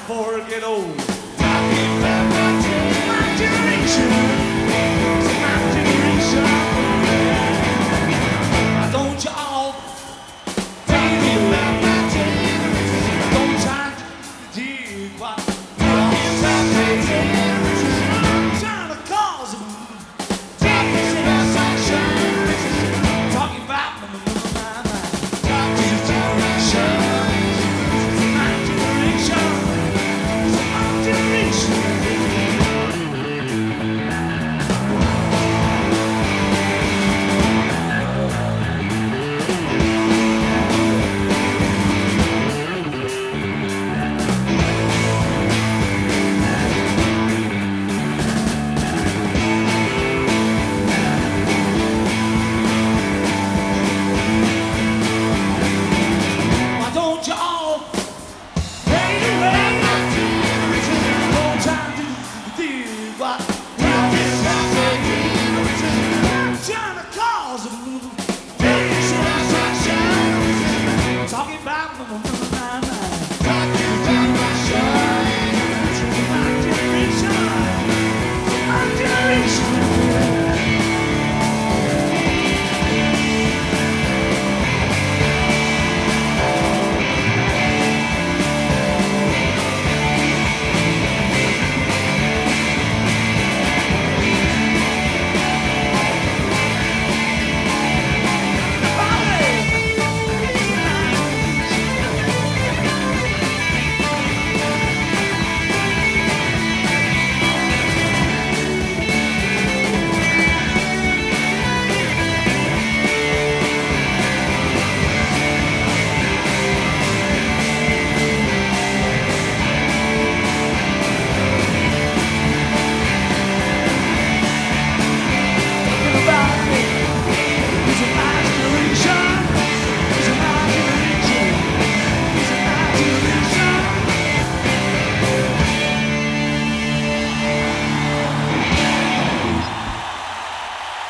before I get old. Talking about my generation. My generation. Don't you all Talking about my generation. don't try to dig what Talking about my generation. I'm trying to cause a Talking about my generation. talking about my Talking generation. my generation. My generation. Why don't you all fade away? No time to dig what Talking about my generation. I'm trying to cause a Talking about my generation. talking about